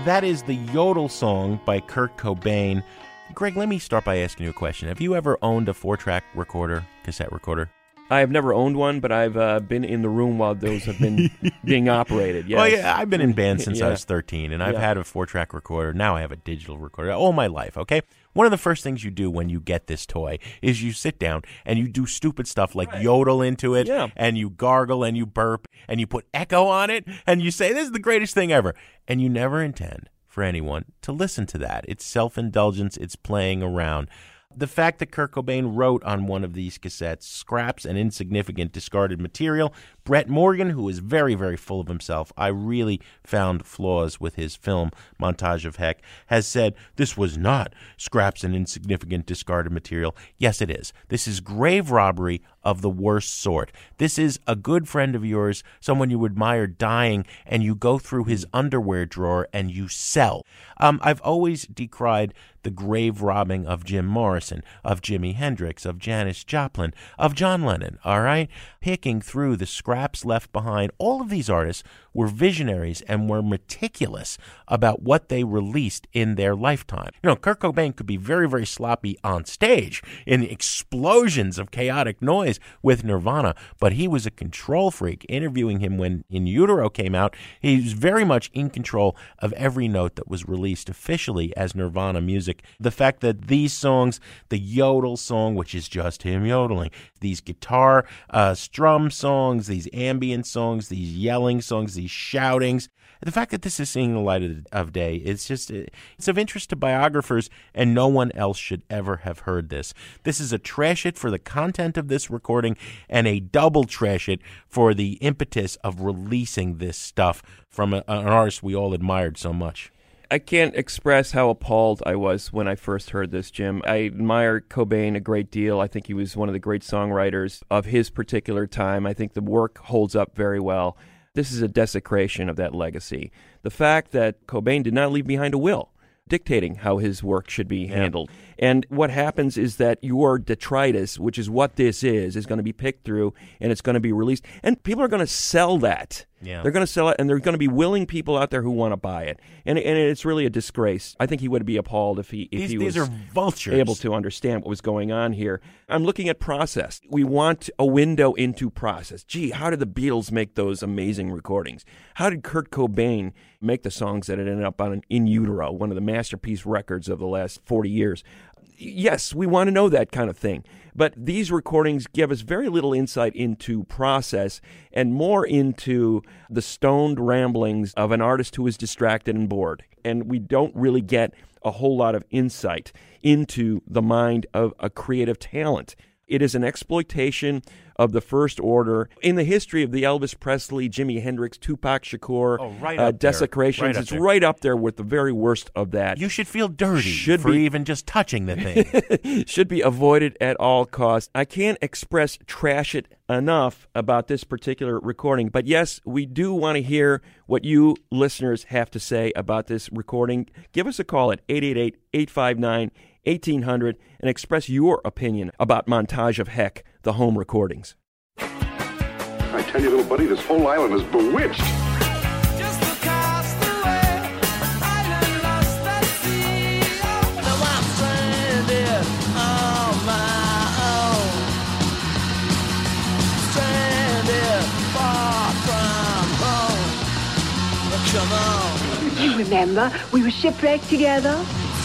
That is the Yodel Song by Kurt Cobain. Greg, let me start by asking you a question. Have you ever owned a 4-track recorder, cassette recorder? I have never owned one, but I've been in the room while those have been being operated. Yes. Well, yeah, I've been in bands since I was 13, and I've Yeah. had a 4-track recorder. Now I have a digital recorder all my life, okay? One of the first things you do when you get this toy is you sit down and you do stupid stuff like yodel into it, and you gargle and you burp, and you put echo on it, and you say, this is the greatest thing ever. And you never intend for anyone to listen to that. It's self-indulgence. It's playing around. The fact that Kurt Cobain wrote on one of these cassettes, scraps and insignificant discarded material. Brett Morgan, who is very, very full of himself, I really found flaws with his film, Montage of Heck, has said, this was not scraps and insignificant discarded material. Yes, it is. This is grave robbery of the worst sort. This is a good friend of yours, someone you admire dying, and you go through his underwear drawer and you sell. I've always decried the grave robbing of Jim Morrison, of Jimi Hendrix, of Janis Joplin, of John Lennon, all right? Picking through the scraps left behind. All of these artists were visionaries and were meticulous about what they released in their lifetime. You know, Kurt Cobain could be very, very sloppy on stage in explosions of chaotic noise with Nirvana, but he was a control freak. Interviewing him when In Utero came out, he was very much in control of every note that was released officially as Nirvana music. The fact that these songs, the Yodel Song, which is just him yodeling, these guitar strum songs, these ambient songs, these yelling songs, these shoutings, the fact that this is seeing the light of day, it's of interest to biographers, and no one else should ever have heard this. This is a trash it for the content of this recording and a double trash it for the impetus of releasing this stuff from an artist we all admired so much. I can't express how appalled I was when I first heard this, Jim. I admire Cobain a great deal. I think he was one of the great songwriters of his particular time. I think the work holds up very well. This is a desecration of that legacy. The fact that Cobain did not leave behind a will dictating how his work should be handled. And what happens is that your detritus, which is what this is going to be picked through, and it's going to be released. And people are going to sell that. Yeah. They're going to sell it, and there are going to be willing people out there who want to buy it. And it's really a disgrace. I think he would be appalled if he These was are vultures. able to understand what was going on here. I'm looking at process. We want a window into process. Gee, how did the Beatles make those amazing recordings? How did Kurt Cobain make the songs that ended up on In Utero, one of the masterpiece records of the last 40 years? Yes, we want to know that kind of thing. But these recordings give us very little insight into process and more into the stoned ramblings of an artist who is distracted and bored. And we don't really get a whole lot of insight into the mind of a creative talent. It is an exploitation of the first order. In the history of the Elvis Presley, Jimi Hendrix, Tupac Shakur desecrations, it's right up there with the very worst of that. You should feel dirty for even just touching the thing. Should be avoided at all costs. I can't express trash it enough about this particular recording, but yes, we do want to hear what you listeners have to say about this recording. Give us a call at 888-859-1800 and express your opinion about Montage of Heck, the home recordings. I tell you, little buddy, this whole island is bewitched. You remember, we were shipwrecked together.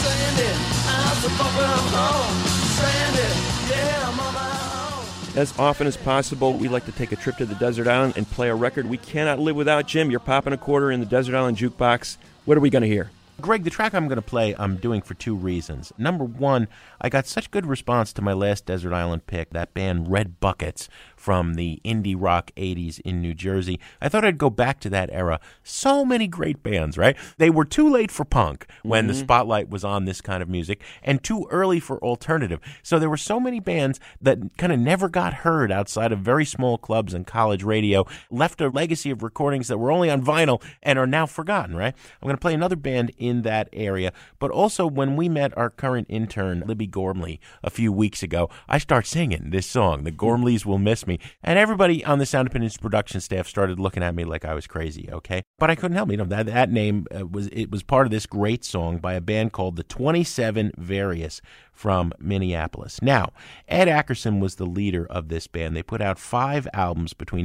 As often as possible, we like to take a trip to the desert island and play a record we cannot live without. Jim, you're popping a quarter in the desert island jukebox. What are we going to hear? Greg, the track I'm going to play, I'm doing for two reasons. Number one, I got such good response to my last Desert Island pick, that band Red Buckets from the indie rock 80s in New Jersey. I thought I'd go back to that era. So many great bands, right? They were too late for punk when the spotlight was on this kind of music, and too early for alternative. So there were so many bands that kind of never got heard outside of very small clubs and college radio, left a legacy of recordings that were only on vinyl and are now forgotten, right? I'm going to play another band in that area, but also when we met our current intern, Libby Gormley, a few weeks ago, I start singing this song, The Gormleys Will Miss Me. me. And everybody on the Sound Opinions production staff started looking at me like I was crazy, okay? But I couldn't help it. That name was part of this great song by a band called the 27 Various from Minneapolis. Now, Ed Ackerson was the leader of this band. They put out 5 albums between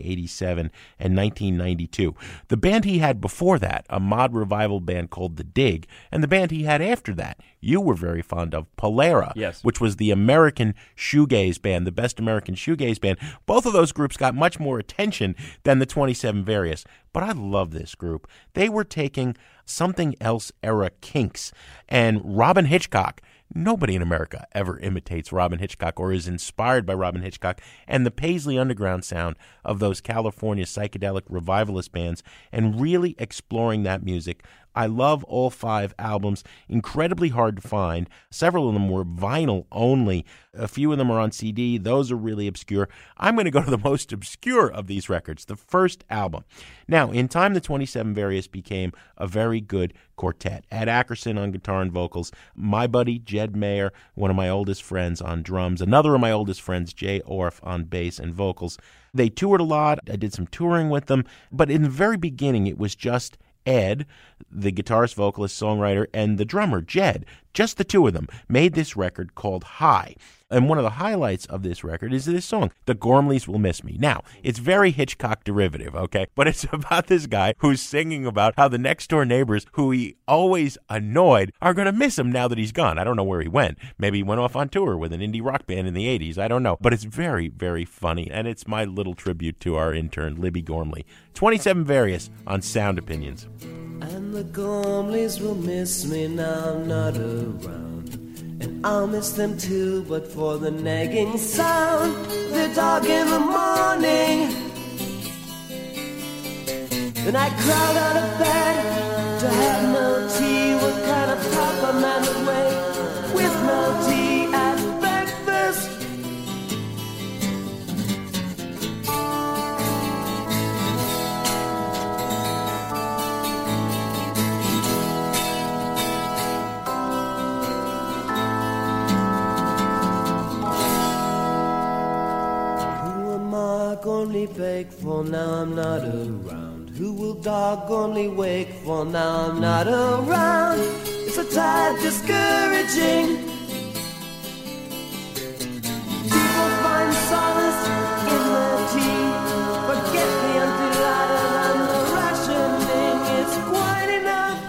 1987 and 1992. The band he had before that, a mod revival band called The Dig, and the band he had after that, you were very fond of, Polara, yes, which was the American shoegaze band, the best American shoegaze band. Both of those groups got much more attention than the 27 Various. But I love this group. They were taking something else era kinks, and Robyn Hitchcock. Nobody in America ever imitates Robyn Hitchcock or is inspired by Robyn Hitchcock and the Paisley Underground sound of those California psychedelic revivalist bands, and really exploring that music. I love all 5 albums. Incredibly hard to find. Several of them were vinyl only. A few of them are on CD. Those are really obscure. I'm going to go to the most obscure of these records, the first album. Now, in time, the 27 Various became a very good quartet. Ed Ackerson on guitar and vocals, my buddy Jed Mayer, one of my oldest friends, on drums, another of my oldest friends, Jay Orff, on bass and vocals. They toured a lot. I did some touring with them. But in the very beginning, it was just Ed, the guitarist, vocalist, songwriter, and the drummer, Jed. Just the two of them made this record called High. And one of the highlights of this record is this song, The Gormleys Will Miss Me. Now, it's very Hitchcock derivative, okay? But it's about this guy who's singing about how the next-door neighbors, who he always annoyed, are going to miss him now that he's gone. I don't know where he went. Maybe he went off on tour with an indie rock band in the 80s. I don't know. But it's very, very funny, and it's my little tribute to our intern, Libby Gormley. 27 Various on Sound Opinions. And the Gormleys will miss me now I'm not around. And I'll miss them too, but for the nagging sound, the dog in the morning. Then I crowd out of bed to have no tea. What kind of proper man would wake with no tea at breakfast? Only bake for now I'm not around? Who will dog only wake for now I'm not around? It's a tad discouraging. People find solace in their tea. Forget the empty ladder and the rationing. It's quite enough.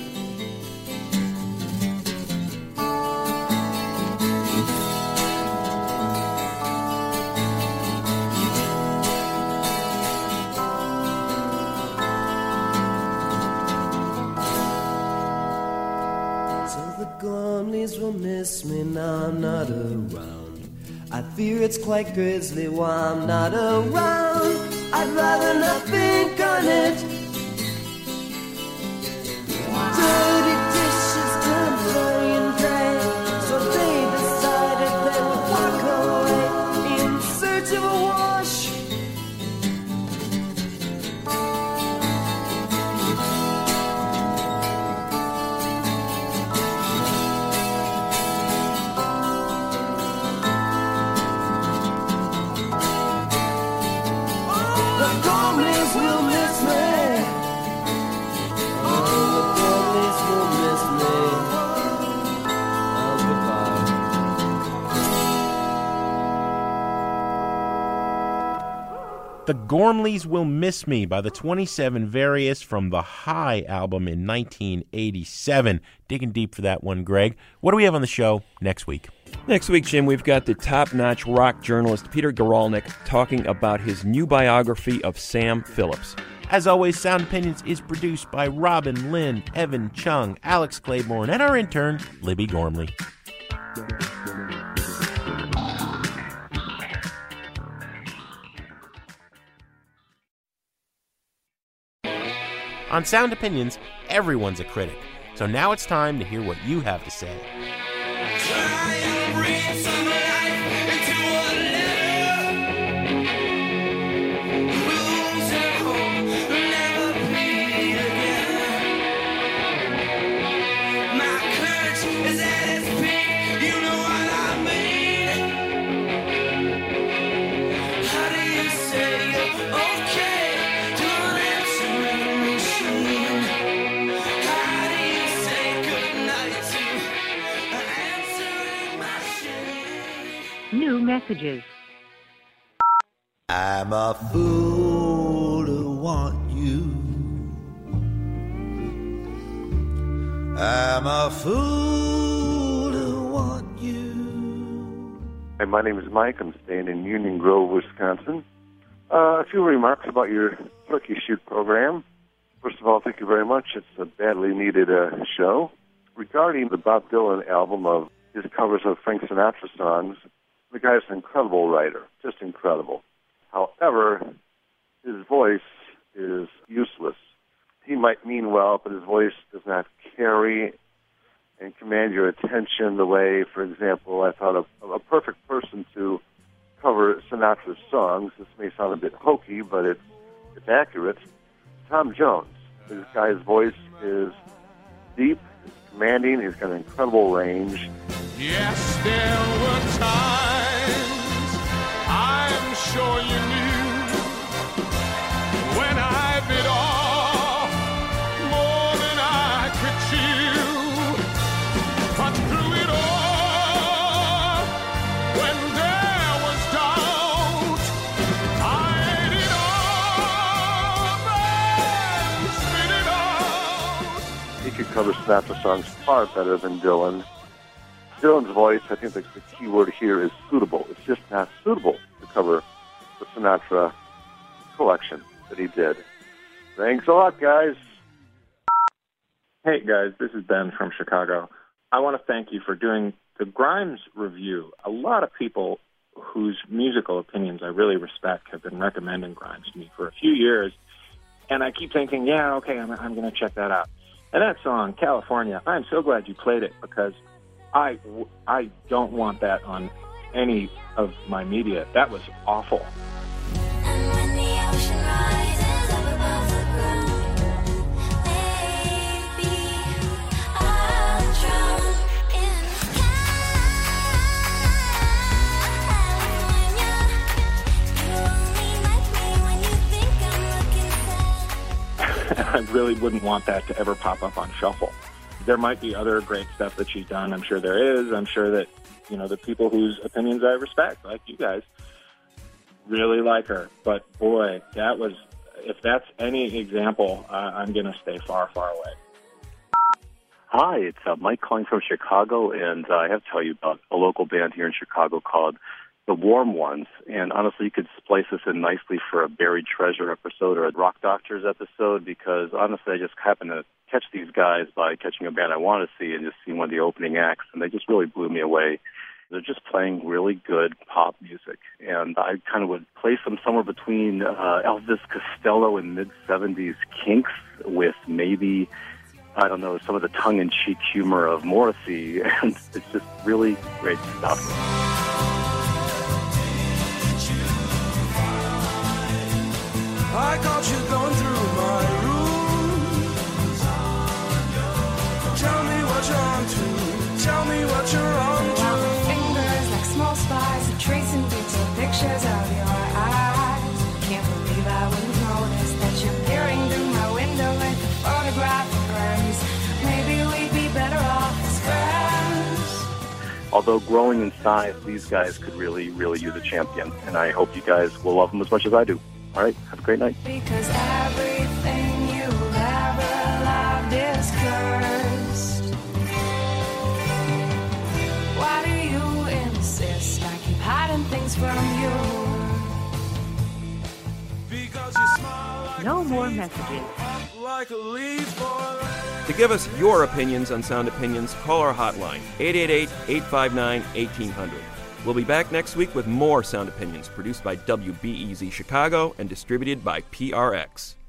Gormleys will miss me now I'm not around. I fear it's quite grisly while I'm not around. I'd rather not think on it. Dirty dishes turn blurry and gray, so they decided they would walk away in search of a wash. The Gormleys Will Miss Me by the 27 Various from the High album in 1987. Digging deep for that one, Greg. What do we have on the show next week? Next week, Jim, we've got the top-notch rock journalist Peter Guralnick talking about his new biography of Sam Phillips. As always, Sound Opinions is produced by Robin Lynn, Evan Chung, Alex Claiborne, and our intern, Libby Gormley. On Sound Opinions, everyone's a critic. So now it's time to hear what you have to say. Try and breathe some life into a letter. Lose at home, never bleed again. My courage is at its peak, you know what I mean. messages. I'm a fool to want you. I'm a fool to want you. Hi, my name is Mike. I'm staying in Union Grove, Wisconsin. A few remarks about your Turkey Shoot program. First of all, thank you very much. It's a badly needed show. Regarding the Bob Dylan album of his covers of Frank Sinatra songs, the guy's an incredible writer, just incredible. However, his voice is useless. He might mean well, but his voice does not carry and command your attention the way, for example, I thought of a perfect person to cover Sinatra's songs. This may sound a bit hokey, but it's accurate. Tom Jones. This guy's voice is deep, it's commanding, he's got an incredible range. Yes, there were times I'm sure you knew when I bit off more than I could chew. But through it all, when there was doubt, I ate it up and spit it out. He could cover Sinatra songs far better than Dylan. Dylan's voice, I think the key word here is suitable. It's just not suitable to cover the Sinatra collection that he did. Thanks a lot, guys. Hey, guys, this is Ben from Chicago. I want to thank you for doing the Grimes review. A lot of people whose musical opinions I really respect have been recommending Grimes to me for a few years, and I keep thinking, yeah, okay, I'm going to check that out. And that song, California, I'm so glad you played it because I don't want that on any of my media. That was awful. I really wouldn't want that to ever pop up on Shuffle. There might be other great stuff that she's done. I'm sure there is. I'm sure that, the people whose opinions I respect, like you guys, really like her. But, boy, if that's any example, I'm going to stay far, far away. Hi, it's Mike calling from Chicago, and I have to tell you about a local band here in Chicago called The Warm Ones. And honestly, you could splice this in nicely for a Buried Treasure episode or a Rock Doctors episode because, honestly, I just happened to catch these guys by catching a band I want to see and just seeing one of the opening acts, and they just really blew me away. They're just playing really good pop music, and I kind of would place them somewhere between Elvis Costello and mid-'70s Kinks with maybe, I don't know, some of the tongue-in-cheek humor of Morrissey, and it's just really great stuff. I caught you going through my room. Tell me what you're on to. Tell me what you're on to. Fingers like small spies are tracing detailed pictures of your eyes. Can't believe I wouldn't notice that you're peering through my window like a photograph of friends. Maybe we'd be better off as friends. Although growing in size, these guys could really, really use a champion, and I hope you guys will love them as much as I do. All right, have a great night. Because everything you've ever loved is cursed. Why do you insist I keep hiding things from you? Because you smile like No more messages. like a leaf or To give us your opinions on Sound Opinions, call our hotline, 888-859-1800. We'll be back next week with more Sound Opinions, produced by WBEZ Chicago and distributed by PRX.